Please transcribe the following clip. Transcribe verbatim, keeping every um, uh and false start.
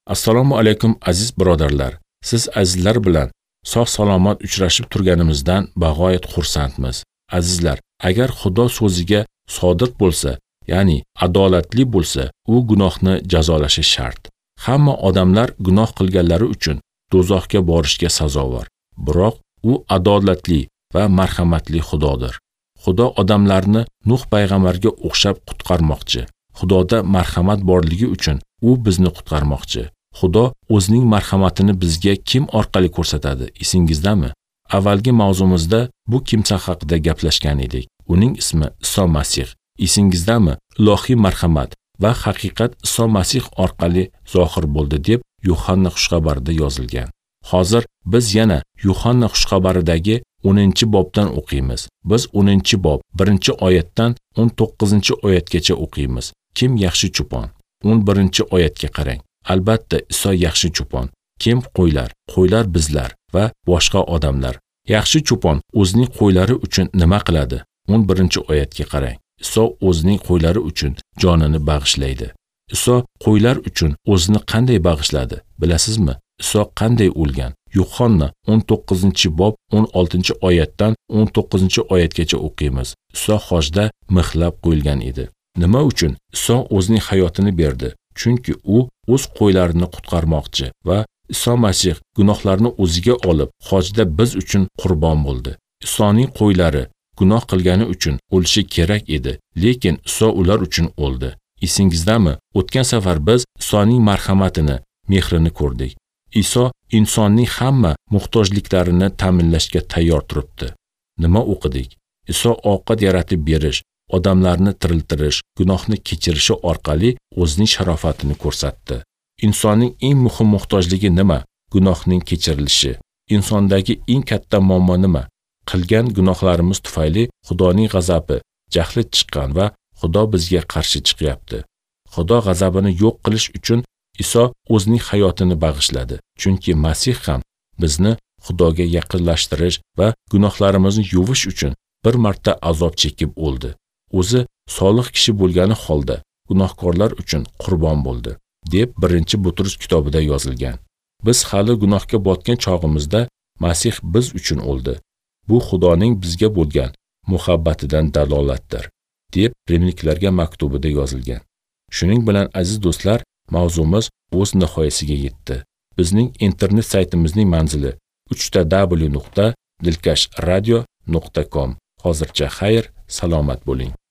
Assalomu alaykum aziz birodarlar. Siz azizlar bilan sog' salomat uchrashib turganimizdan bag'oyat xursandmiz. Azizlar, agar Xudo so'ziga sodiq bo'lsa, ya'ni adolatli bo'lsa, u gunohni jazolashi shart. Hamma odamlar gunoh qilganlari uchun do'zaxga borishga sazovor. Biroq u adolatli va marhamatli Xudodir. Xudo odamlarni Nuh payg'ambarga o'xshab qutqarmoqchi. Xudoda marhamat borligi uchun u bizni qutqarmoqchi. Xudo o'zining marhamatini bizga kim orqali ko'rsatadi? Esingizdami? Avvalgi mavzumizda bu kimsa haqida gaplashgan edik. Uning ismi Iso Masih. Esingizdami? Ilohiy marhamat va haqiqat Iso Masih orqali zohir bo'ldi deb Yuhanna xushxabarida yozilgan. Hozir biz yana Yuhanna xushxabaridagi o'ninchi bobdan o'qiymiz. Biz o'ninchi bob birinchi oyatdan o'n to'qqizinchi oyatgacha o'qiymiz. Kim yaxshi cho'pon? o'n birinchi oyatga qarang. Albatta, Iso yaxshi cho'pon. Kim qo'ylar? Qo'ylar bizlar va boshqa odamlar. Yaxshi cho'pon o'zining qo'ylari uchun nima qiladi? o'n birinchi oyatga qarang. Iso o'zining qo'ylari uchun jonini bag'ishlaydi. Iso qo'ylar uchun o'zini qanday bag'ishladi? Bilasizmi? Iso qanday o'lgan? Yuhanna o'n to'qqizinchi bob o'n oltinchi oyatdan o'n to'qqizinchi oyatgacha o'qiymiz. Iso xochda mixlab qo'yilgan edi. Nima uchun Iso o'zining hayotini berdi? Chunki u o'z qo'ylarini qutqarmoqchi va Iso Masih gunohlarni o'ziga olib, xochda biz uchun qurbon bo'ldi. Isoning qo'ylari gunoh qilgani uchun o'lishi kerak edi, lekin Iso ular uchun o'ldi. Esingizdami? O'tgan safar biz Isoning marhamatini, mehrini ko'rdik. Iso insonning hamma muhtojliklarini ta'minlashga tayyor turibdi. Nima o'qidik? Iso ovqat yaratib berish, odamlarni tiriltirish, gunohni kechirishi orqali o'zining sharofatini ko'rsatdi. Insonning eng muhim muhtojligi nima? Gunohning kechirilishi. Insondagi eng katta muammo nima? Qilgan gunohlarimiz tufayli Xudoning g'azabi, jahli chiqqan va Xudo bizga qarshi chiqyapti. Xudo g'azabini yo'q qilish uchun Iso o'zining hayotini bag'ishladi. Chunki Masih ham bizni Xudoga yaqinlashtirish va gunohlarimizni yuvish uchun bir marta azob chekib o'ldi. O'zi solih kishi bo'lgani holda gunohkorlar uchun qurbon bo'ldi, deb birinchi Butrus kitobida yozilgan. Biz hali gunohga botgan chog'imizda Masih biz uchun o'ldi. Bu Xudoning bizga bo'lgan muhabbatidan dalolatdir, deb Rimliklarga maktubida yozilgan. Shuning bilan aziz do'stlar, mavzumiz o'z nihoyasiga yetdi. Bizning internet saytimizning manzili uch w nuqta dilkash radio nuqta com. Hozircha xayr, salomat bo'ling.